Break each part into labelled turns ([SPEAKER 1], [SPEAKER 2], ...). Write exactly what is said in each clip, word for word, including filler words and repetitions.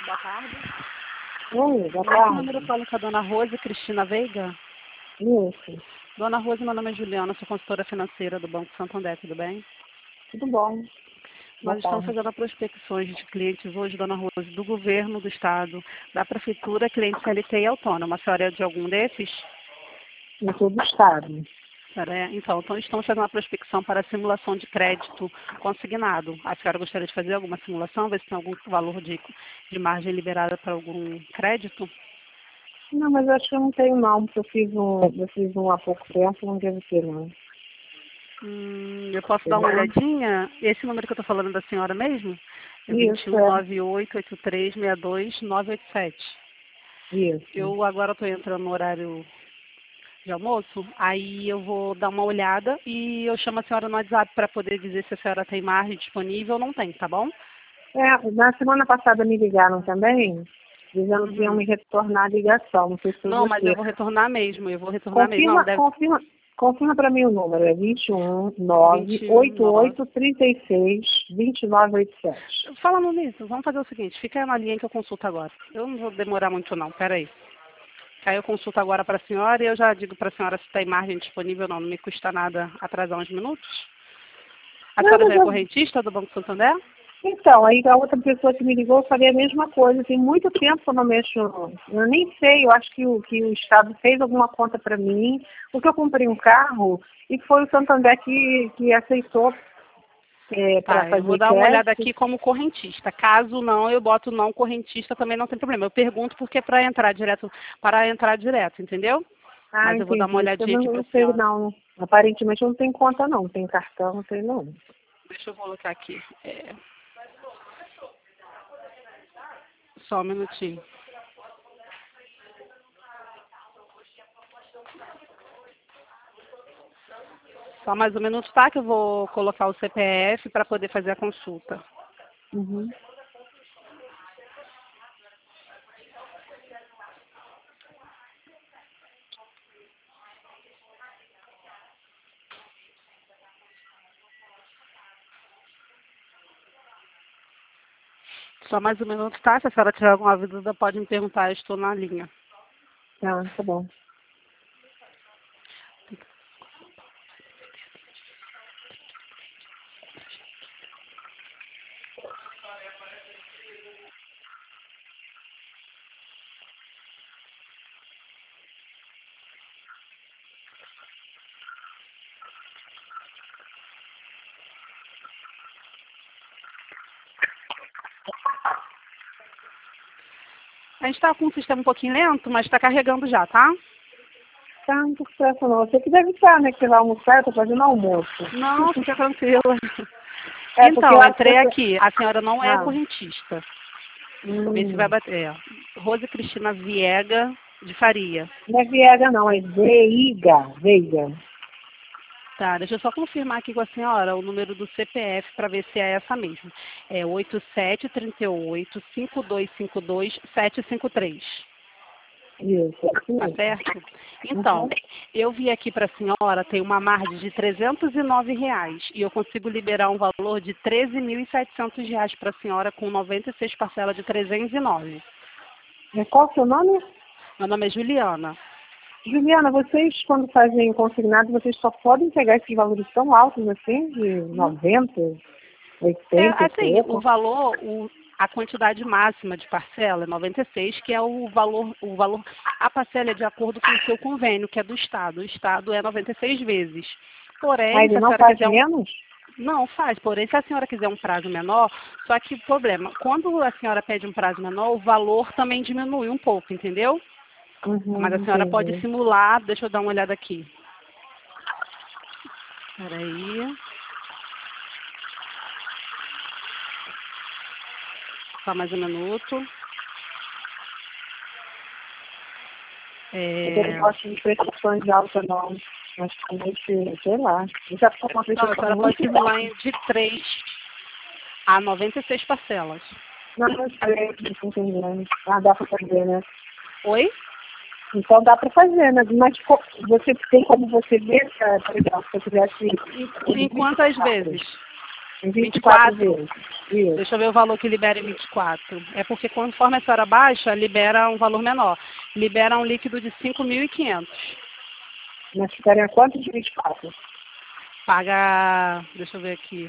[SPEAKER 1] Boa tarde.
[SPEAKER 2] Oi, boa
[SPEAKER 1] Esse
[SPEAKER 2] tarde.
[SPEAKER 1] número eu falo com a dona Rose Cristina Veiga.
[SPEAKER 2] Isso,
[SPEAKER 1] Dona Rose, meu nome é Juliana, sou consultora financeira do Banco Santander, tudo bem?
[SPEAKER 2] tudo bom. Boa
[SPEAKER 1] Nós estamos
[SPEAKER 2] tarde.
[SPEAKER 1] fazendo prospecções de clientes hoje, dona Rose, do governo, do estado, da prefeitura, cliente C L T e autônoma. A senhora é de algum desses?
[SPEAKER 2] Eu sou do Estado.
[SPEAKER 1] A senhora é? Então, então, estamos fazendo uma prospecção para simulação de crédito consignado. A senhora gostaria de fazer alguma simulação, ver se tem algum valor de, de margem liberada para algum crédito?
[SPEAKER 2] Não, mas eu acho que eu não tenho não, porque eu fiz um, eu fiz um há pouco tempo, não devo ter não.
[SPEAKER 1] Hum, eu posso dar uma olhadinha? Esse número que eu estou falando da senhora mesmo? É vinte e
[SPEAKER 2] Isso,
[SPEAKER 1] um,
[SPEAKER 2] é.
[SPEAKER 1] nove oito, oito três, seis dois, nove oito sete.
[SPEAKER 2] Isso.
[SPEAKER 1] Eu agora estou entrando no horário de almoço, aí eu vou dar uma olhada e eu chamo a senhora no WhatsApp para poder dizer se a senhora tem margem disponível ou não tem, tá bom?
[SPEAKER 2] É, na semana passada me ligaram também, dizendo que iam
[SPEAKER 1] Uhum.
[SPEAKER 2] me retornar a ligação, não sei se foi
[SPEAKER 1] Não, mas eu
[SPEAKER 2] você.
[SPEAKER 1] vou retornar mesmo, eu vou retornar mesmo. Não,
[SPEAKER 2] Confirma,
[SPEAKER 1] deve
[SPEAKER 2] confirma, confirma para mim o número, é vinte e um, nove,
[SPEAKER 1] vinte e um,
[SPEAKER 2] oitenta e
[SPEAKER 1] nove.
[SPEAKER 2] oito, trinta e seis, vinte e nove, oitenta e sete.
[SPEAKER 1] Falando nisso, vamos fazer o seguinte, fica aí na linha que eu consulto agora. Eu não vou demorar muito não, peraí. Aí eu consulto agora para a senhora e eu já digo para a senhora se tem margem disponível ou não. Não me custa nada atrasar uns minutos. A
[SPEAKER 2] Não,
[SPEAKER 1] senhora
[SPEAKER 2] mas
[SPEAKER 1] já é
[SPEAKER 2] eu,
[SPEAKER 1] correntista do Banco Santander?
[SPEAKER 2] Então, aí a outra pessoa que me ligou, eu falei a mesma coisa. Tem muito tempo que eu não mexo, eu nem sei, eu acho que o, que o Estado fez alguma conta para mim, porque eu comprei um carro e foi o Santander que, que aceitou é, para
[SPEAKER 1] Tá, eu vou
[SPEAKER 2] fazer
[SPEAKER 1] dar uma olhada
[SPEAKER 2] crédito.
[SPEAKER 1] aqui como correntista. Caso não, eu boto não correntista, também não tem problema. Eu pergunto porque é para entrar direto, para entrar direto, entendeu?
[SPEAKER 2] Ah,
[SPEAKER 1] Mas eu vou dar uma
[SPEAKER 2] entendi. Eu
[SPEAKER 1] olhadinha
[SPEAKER 2] não,
[SPEAKER 1] aqui para
[SPEAKER 2] não
[SPEAKER 1] a
[SPEAKER 2] sei
[SPEAKER 1] senhora.
[SPEAKER 2] não. Aparentemente não tem conta não, tem cartão, não tem não.
[SPEAKER 1] Deixa eu colocar aqui. É, só um minutinho. Só mais um minuto, tá? Que eu vou colocar o C P F para poder fazer a consulta.
[SPEAKER 2] Uhum.
[SPEAKER 1] Só mais um minuto, tá? Se a senhora tiver alguma dúvida, pode me perguntar, eu estou na linha.
[SPEAKER 2] Tá, tá bom.
[SPEAKER 1] A gente está com um sistema um pouquinho lento, mas está carregando já, tá?
[SPEAKER 2] Tá, não tô certo não. Você que deve estar, né? Que você vai almoçar, eu tô fazendo almoço.
[SPEAKER 1] Não, fica tranquila.
[SPEAKER 2] É, porque eu
[SPEAKER 1] Então,
[SPEAKER 2] acho que
[SPEAKER 1] entrei
[SPEAKER 2] você...
[SPEAKER 1] aqui. A senhora não é
[SPEAKER 2] Ah,
[SPEAKER 1] correntista. Vê se vai
[SPEAKER 2] hum.
[SPEAKER 1] bater. É. Rose Cristina Viega de Faria.
[SPEAKER 2] Não é Viega não, é Veiga, Veiga.
[SPEAKER 1] Tá, deixa eu só confirmar aqui com a senhora o número do C P F para ver se é essa mesmo. É oito sete três oito, cinco dois cinco dois, sete cinco três.
[SPEAKER 2] Isso, é isso
[SPEAKER 1] Tá
[SPEAKER 2] mesmo.
[SPEAKER 1] certo? Então,
[SPEAKER 2] Uhum.
[SPEAKER 1] eu vi aqui para a senhora, tem uma margem de trezentos e nove reais e eu consigo liberar um valor de treze mil e setecentos reais para a senhora com noventa e seis parcelas de trezentos e nove.
[SPEAKER 2] E qual o seu nome?
[SPEAKER 1] Meu nome é Juliana.
[SPEAKER 2] Juliana, vocês quando fazem consignado, vocês só podem pegar esses valores tão altos assim, de noventa,
[SPEAKER 1] É,
[SPEAKER 2] oitenta e
[SPEAKER 1] assim, o
[SPEAKER 2] pouco?
[SPEAKER 1] valor, o- a quantidade máxima de parcela é noventa e seis, que é o valor, o valor, a parcela é de acordo com o seu convênio, que é do Estado. O Estado é noventa e seis vezes.
[SPEAKER 2] Ah,
[SPEAKER 1] Porém, se
[SPEAKER 2] ele
[SPEAKER 1] a
[SPEAKER 2] não
[SPEAKER 1] senhora
[SPEAKER 2] faz
[SPEAKER 1] quiser um
[SPEAKER 2] menos?
[SPEAKER 1] Não, faz. Porém, se a senhora quiser um prazo menor, só que o problema, quando a senhora pede um prazo menor, o valor também diminui um pouco, entendeu? Mas a
[SPEAKER 2] Uhum,
[SPEAKER 1] senhora pode
[SPEAKER 2] entendi.
[SPEAKER 1] simular, deixa eu dar uma olhada aqui. Peraí, só mais um minuto.
[SPEAKER 2] Eu não
[SPEAKER 1] É...
[SPEAKER 2] gosto de prestações altas não. Mas também, sei lá. Eu já estou com uma
[SPEAKER 1] Não, a
[SPEAKER 2] prestação
[SPEAKER 1] senhora pode
[SPEAKER 2] muito
[SPEAKER 1] simular
[SPEAKER 2] alta.
[SPEAKER 1] em- de três a noventa e seis parcelas.
[SPEAKER 2] Não, não sei, não estou entendendo. Ah, dá para fazer, né?
[SPEAKER 1] Oi?
[SPEAKER 2] Então dá para fazer, né? Mas co- você tem como você ver, eh, por exemplo, se eu tivesse
[SPEAKER 1] Em, em quantas vezes?
[SPEAKER 2] Em
[SPEAKER 1] vinte
[SPEAKER 2] vinte
[SPEAKER 1] e
[SPEAKER 2] e quatro
[SPEAKER 1] quatro.
[SPEAKER 2] vezes. Isso.
[SPEAKER 1] Deixa eu ver o valor que libera em vinte e quatro. É porque conforme a senhora baixa, libera um valor menor. Libera um líquido de cinco mil e quinhentos.
[SPEAKER 2] Mas ficaria quanto de vinte e quatro?
[SPEAKER 1] Paga, deixa eu ver aqui.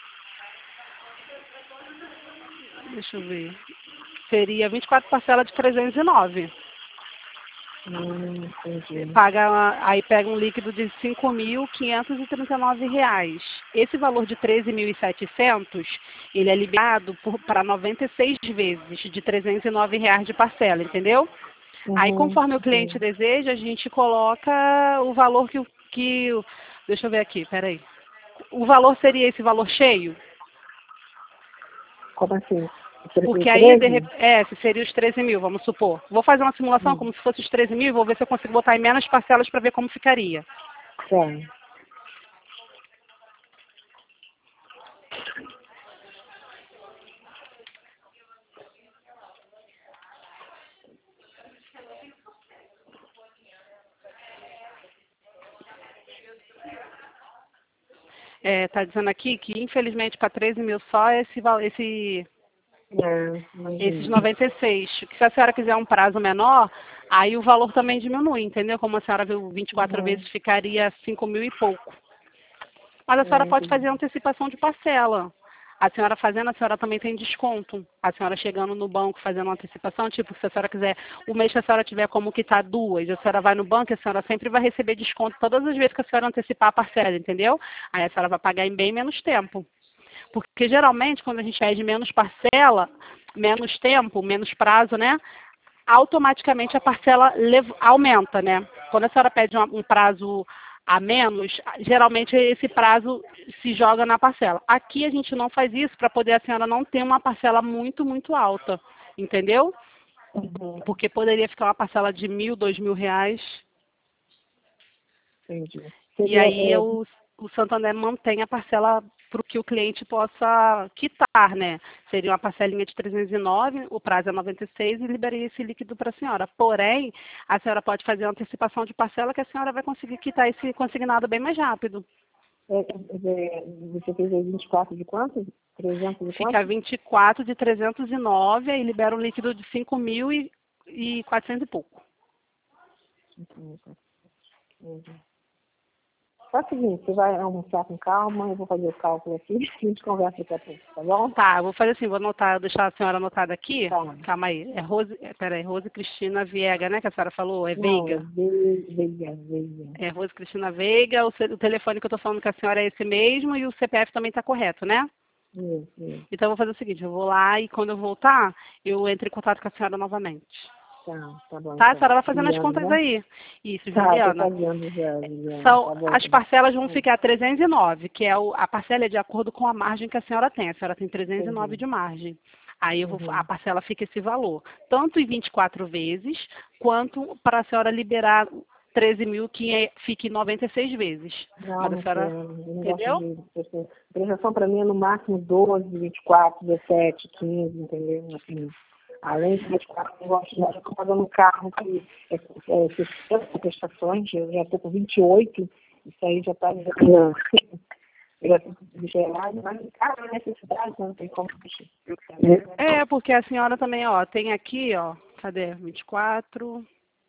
[SPEAKER 1] Deixa eu ver. Seria vinte e quatro parcelas de trezentos e nove.
[SPEAKER 2] Hum, entendi.
[SPEAKER 1] Paga, aí pega um líquido de cinco mil quinhentos e trinta e nove reais. Esse valor de treze mil e setecentos, ele é liberado para noventa e seis vezes de trezentos e nove reais de parcela, entendeu?
[SPEAKER 2] Uhum,
[SPEAKER 1] Aí, conforme o cliente
[SPEAKER 2] uhum.
[SPEAKER 1] deseja, a gente coloca o valor que, o- que o- deixa eu ver aqui, peraí. O valor seria esse valor cheio?
[SPEAKER 2] Como assim?
[SPEAKER 1] Porque aí, de,
[SPEAKER 2] treze?
[SPEAKER 1] rep- é, se seria os treze mil, vamos supor. Vou fazer uma simulação
[SPEAKER 2] Hum,
[SPEAKER 1] como se fosse os treze mil, vou ver se eu consigo botar em menos parcelas para ver como ficaria.
[SPEAKER 2] tá.
[SPEAKER 1] Está dizendo aqui que, infelizmente, para treze mil só, esse, val- esse,
[SPEAKER 2] É,
[SPEAKER 1] esses
[SPEAKER 2] imagina.
[SPEAKER 1] noventa e seis. Que se a senhora quiser um prazo menor, aí o valor também diminui, entendeu? Como a senhora viu vinte e quatro
[SPEAKER 2] Uhum.
[SPEAKER 1] vezes, ficaria cinco mil e pouco. Mas a
[SPEAKER 2] É,
[SPEAKER 1] senhora pode fazer
[SPEAKER 2] entendi.
[SPEAKER 1] antecipação de parcela. A senhora fazendo, a senhora também tem desconto. A senhora chegando no banco fazendo uma antecipação, tipo, se a senhora quiser, o mês que a senhora tiver como quitar duas, a senhora vai no banco e a senhora sempre vai receber desconto todas as vezes que a senhora antecipar a parcela, entendeu? Aí a senhora vai pagar em bem menos tempo. Porque geralmente, quando a gente pede menos parcela, menos tempo, menos prazo, né? Automaticamente a parcela lev- aumenta, né? Quando a senhora pede uma- um prazo a menos, geralmente esse prazo se joga na parcela. Aqui a gente não faz isso para poder a senhora não ter uma parcela muito, muito alta, entendeu?
[SPEAKER 2] Uhum.
[SPEAKER 1] Porque poderia ficar uma parcela de mil, dois mil reais,
[SPEAKER 2] Entendi.
[SPEAKER 1] e
[SPEAKER 2] Seria,
[SPEAKER 1] aí
[SPEAKER 2] é,
[SPEAKER 1] o, o Santander mantém a parcela para que o cliente possa quitar, né? Seria uma parcelinha de trezentos e nove, o prazo é noventa e seis e liberaria esse líquido para a senhora. Porém, a senhora pode fazer a antecipação de parcela que a senhora vai conseguir quitar esse consignado bem mais rápido.
[SPEAKER 2] é, é, você fez aí vinte e quatro de quanto? trezentos de
[SPEAKER 1] Fica
[SPEAKER 2] quanto?
[SPEAKER 1] vinte e quatro de trezentos e nove e libera um líquido de cinco mil e e quatrocentos e pouco.
[SPEAKER 2] Entendi. Faz o seguinte, você vai almoçar com calma, eu vou fazer o cálculo aqui, a gente conversa daqui a pouco, tá bom?
[SPEAKER 1] Tá, eu vou fazer assim, vou anotar, deixar a senhora anotada aqui.
[SPEAKER 2] Tá.
[SPEAKER 1] Calma aí. É Rose, é, peraí, Rose Cristina Viega, né, que a senhora falou? É
[SPEAKER 2] Não, é
[SPEAKER 1] Veiga.
[SPEAKER 2] Ve- Veiga, Veiga.
[SPEAKER 1] É Rose Cristina Veiga, o, ce- o telefone que eu estou falando com a senhora é esse mesmo e o C P F também está correto, né?
[SPEAKER 2] Isso, isso.
[SPEAKER 1] Então eu vou fazer o seguinte, eu vou lá e quando eu voltar, eu entro em contato com a senhora novamente.
[SPEAKER 2] Tá, tá bom
[SPEAKER 1] Tá? A
[SPEAKER 2] então.
[SPEAKER 1] senhora vai fazendo as
[SPEAKER 2] Juliana,
[SPEAKER 1] contas
[SPEAKER 2] né?
[SPEAKER 1] aí. Isso,
[SPEAKER 2] Tá, tô
[SPEAKER 1] Juliana.
[SPEAKER 2] fazendo já, Juliana.
[SPEAKER 1] São,
[SPEAKER 2] Tá bom.
[SPEAKER 1] as parcelas vão ficar trezentos e nove, que é o, a parcela é de acordo com a margem que a senhora tem. A senhora tem trezentos e nove
[SPEAKER 2] Entendi.
[SPEAKER 1] de margem. Aí eu vou, a
[SPEAKER 2] Uhum.
[SPEAKER 1] parcela fica esse valor, tanto em vinte e quatro vezes, quanto para a senhora liberar treze mil, que é, fique em noventa e seis vezes.
[SPEAKER 2] Não,
[SPEAKER 1] Mas a
[SPEAKER 2] não
[SPEAKER 1] senhora,
[SPEAKER 2] quero. Eu não gosto
[SPEAKER 1] entendeu?
[SPEAKER 2] de. Assim, prestação para mim é no máximo doze, vinte e quatro, dezessete, quinze, entendeu? Assim, além de vinte e quatro, eu gosto de. Eu estou pagando um carro que é, é sessenta prestações, eu já estou com vinte e oito, isso aí já está. Eu já estou gerado, mas cara, a necessidade não tem como.
[SPEAKER 1] É, porque a senhora também, ó, tem aqui, ó, cadê? vinte e quatro,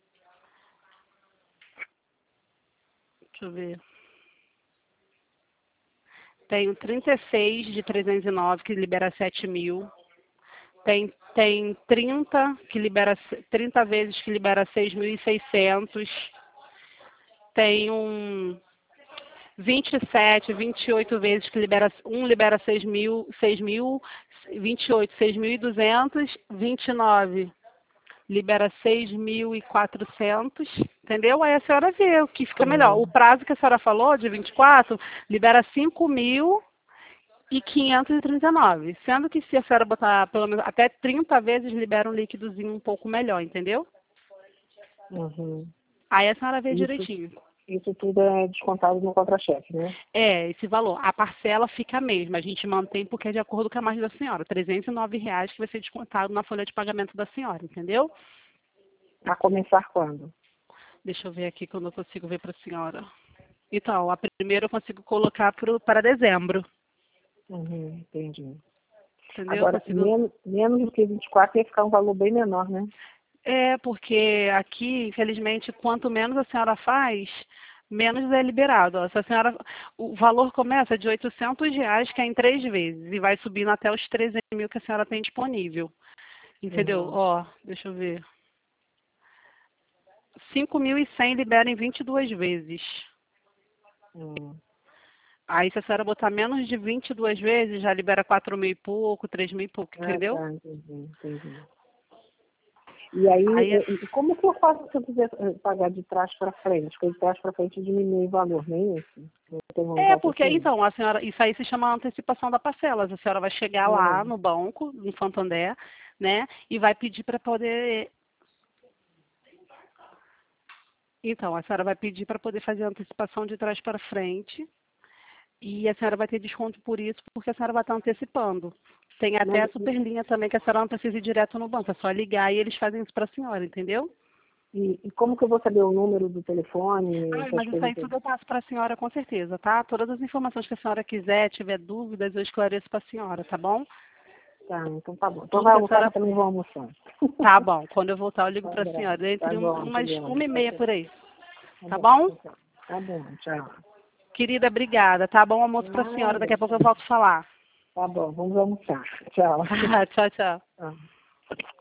[SPEAKER 1] deixa eu ver. Tenho trinta e seis de trezentos e nove, que libera sete mil. Tem, tem trinta, que libera, trinta vezes que libera seis mil e seiscentos. Tem um vinte e sete, vinte e oito vezes que libera, um libera seis mil, seis mil, vinte e oito, seis mil e duzentos, vinte e nove libera seis mil e quatrocentos, entendeu? Aí a senhora vê o que fica melhor. O prazo que a senhora falou, de vinte e quatro, libera cinco mil e quinhentos e trinta e nove, sendo que se a senhora botar pelo menos até trinta vezes, libera um líquidozinho um pouco melhor, entendeu?
[SPEAKER 2] Uhum.
[SPEAKER 1] Aí a senhora vê
[SPEAKER 2] Isso,
[SPEAKER 1] direitinho.
[SPEAKER 2] isso tudo é descontado no contra-cheque, né?
[SPEAKER 1] É, esse valor. A parcela fica a mesma. A gente mantém porque é de acordo com a margem da senhora. trezentos e nove reais que vai ser descontado na folha de pagamento da senhora, entendeu?
[SPEAKER 2] A começar quando?
[SPEAKER 1] Deixa eu ver aqui quando eu consigo ver para a senhora. Então, a primeira eu consigo colocar pro, para dezembro.
[SPEAKER 2] Uhum, entendi.
[SPEAKER 1] Entendeu?
[SPEAKER 2] Agora,
[SPEAKER 1] Consigo...
[SPEAKER 2] menos, menos do que vinte e quatro ia ficar um valor bem menor, né?
[SPEAKER 1] É, porque aqui, infelizmente, quanto menos a senhora faz, menos é liberado. Ó. Se a senhora, o valor começa de oitocentos reais, que é em três vezes, e vai subindo até os treze mil que a senhora tem disponível. Entendeu?
[SPEAKER 2] Uhum.
[SPEAKER 1] Ó, deixa eu ver. cinco mil e cem libera em vinte e duas vezes.
[SPEAKER 2] Uhum.
[SPEAKER 1] Aí, se a senhora botar menos de vinte e duas vezes, já libera quatro mil e pouco, três mil e pouco,
[SPEAKER 2] Ah,
[SPEAKER 1] entendeu?
[SPEAKER 2] tá, entendi, entendi. E aí,
[SPEAKER 1] Aí,
[SPEAKER 2] e- e como que eu faço se eu quiser eh, pagar de trás para frente? Porque de trás para frente diminui o valor, nem isso? Não tem um
[SPEAKER 1] é,
[SPEAKER 2] volta
[SPEAKER 1] porque
[SPEAKER 2] assim?
[SPEAKER 1] então, a senhora, isso aí se chama antecipação da parcela. A senhora vai chegar lá
[SPEAKER 2] Uhum.
[SPEAKER 1] no banco, no Santander, né, e vai pedir para poder. Então, a senhora vai pedir para poder fazer a antecipação de trás para frente. E a senhora vai ter desconto por isso, porque a senhora vai estar antecipando. Tem até
[SPEAKER 2] Mas,
[SPEAKER 1] a superlinha também, que a senhora não precisa ir direto no banco. É só ligar e eles fazem isso para a senhora, entendeu?
[SPEAKER 2] e, e como que eu vou saber o número do telefone,
[SPEAKER 1] Ai,
[SPEAKER 2] essas
[SPEAKER 1] mas isso
[SPEAKER 2] coisas
[SPEAKER 1] aí
[SPEAKER 2] todas?
[SPEAKER 1] tudo eu passo para a senhora com certeza, tá? Todas as informações que a senhora quiser, tiver dúvidas, eu esclareço para a senhora, tá bom?
[SPEAKER 2] Tá, então tá bom. Então
[SPEAKER 1] Tudo
[SPEAKER 2] vai
[SPEAKER 1] que a
[SPEAKER 2] almoçar que
[SPEAKER 1] senhora...
[SPEAKER 2] eu também vou almoçar.
[SPEAKER 1] Tá bom, quando eu voltar eu ligo
[SPEAKER 2] Um
[SPEAKER 1] para a
[SPEAKER 2] abraço.
[SPEAKER 1] senhora,
[SPEAKER 2] Tá
[SPEAKER 1] entre um-
[SPEAKER 2] bom,
[SPEAKER 1] umas
[SPEAKER 2] Juliana.
[SPEAKER 1] uma e
[SPEAKER 2] Tá
[SPEAKER 1] meia
[SPEAKER 2] bom.
[SPEAKER 1] por aí,
[SPEAKER 2] Tá
[SPEAKER 1] tá
[SPEAKER 2] bom.
[SPEAKER 1] bom?
[SPEAKER 2] Tá bom, tá bom, tchau.
[SPEAKER 1] Querida, obrigada, tá bom? Almoço para a senhora,
[SPEAKER 2] Nada,
[SPEAKER 1] daqui a pouco eu
[SPEAKER 2] tchau.
[SPEAKER 1] volto a falar.
[SPEAKER 2] Tá bom, vamos almoçar. Tchau.
[SPEAKER 1] Tá, tchau, tchau.
[SPEAKER 2] Tchau.